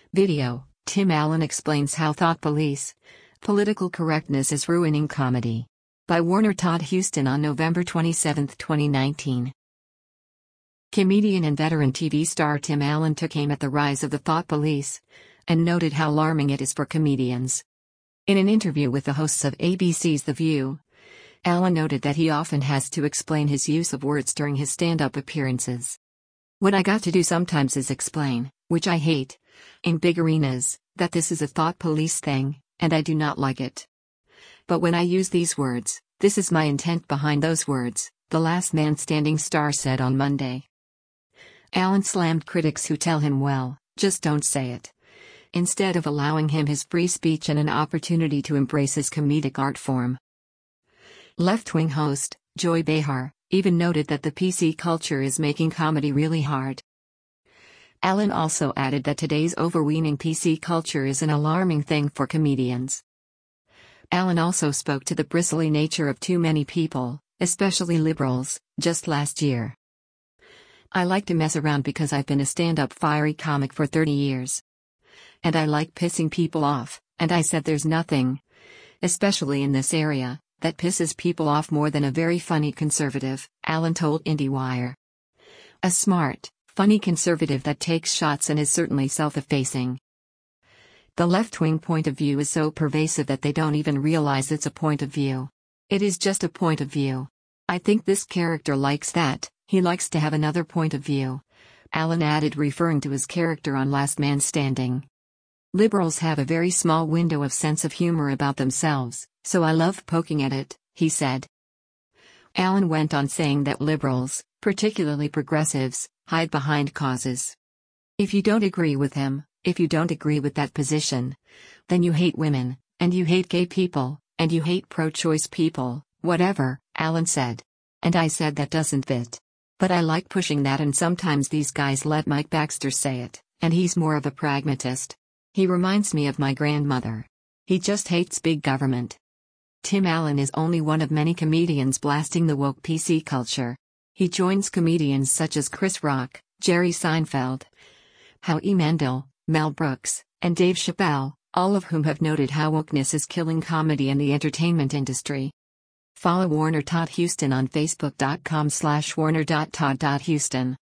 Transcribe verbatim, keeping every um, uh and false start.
Video: Tim Allen explains how thought police, political correctness is ruining comedy. By Warner Todd Huston on November twenty-seventh, twenty nineteen. Comedian and veteran T V star Tim Allen took aim at the rise of the thought police, and noted how alarming it is for comedians. In an interview with the hosts of A B C's The View, Allen noted that he often has to explain his use of words during his stand-up appearances. "What I got to do sometimes is explain, which I hate, in big arenas, that this is a thought police thing, and I do not like it. But when I use these words, this is my intent behind those words," the Last Man Standing star said on Monday. Allen slammed critics who tell him, "Well, just don't say it," instead of allowing him his free speech and an opportunity to embrace his comedic art form. Left-wing host, Joy Behar, even noted that the P C culture is making comedy really hard. Allen also added that today's overweening P C culture is an alarming thing for comedians. Allen also spoke to the bristly nature of too many people, especially liberals, just last year. "I like to mess around because I've been a stand-up fiery comic for thirty years. And I like pissing people off, and I said there's nothing, especially in this area, that pisses people off more than a very funny conservative," Allen told IndieWire. "A smart, funny conservative that takes shots and is certainly self-effacing. The left-wing point of view is so pervasive that they don't even realize it's a point of view. It is just a point of view. I think this character likes that, he likes to have another point of view," Allen added, referring to his character on Last Man Standing. "Liberals have a very small window of sense of humor about themselves, so I love poking at it," he said. Allen went on saying that liberals, particularly progressives, hide behind causes. "If you don't agree with him, if you don't agree with that position, then you hate women, and you hate gay people, and you hate pro-choice people, whatever," Allen said. "And I said that doesn't fit. But I like pushing that, and sometimes these guys let Mike Baxter say it, and he's more of a pragmatist. He reminds me of my grandmother. He just hates big government." Tim Allen is only one of many comedians blasting the woke P C culture. He joins comedians such as Chris Rock, Jerry Seinfeld, Howie Mandel, Mel Brooks, and Dave Chappelle, all of whom have noted how wokeness is killing comedy and the entertainment industry. Follow Warner Todd Huston on Facebook dot com slash warner dot todd dot huston.